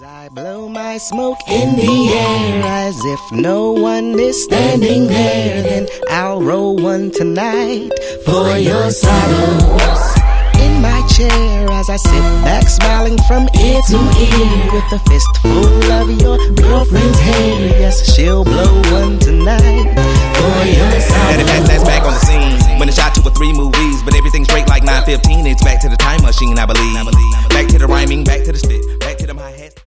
I blow my smoke in the air as if no one is standing there, then I'll roll one tonight for your sorrows. In my chair as I sit back smiling from ear to ear with a fistful of your girlfriend's hair. Yes, she'll blow one tonight for your sorrows. That's back on the scene when it shot 2 or 3 movies, but everything's straight like 9:15. It's back to the time machine, I believe. Back to the rhyming, back to the spit, back to them hi-hats.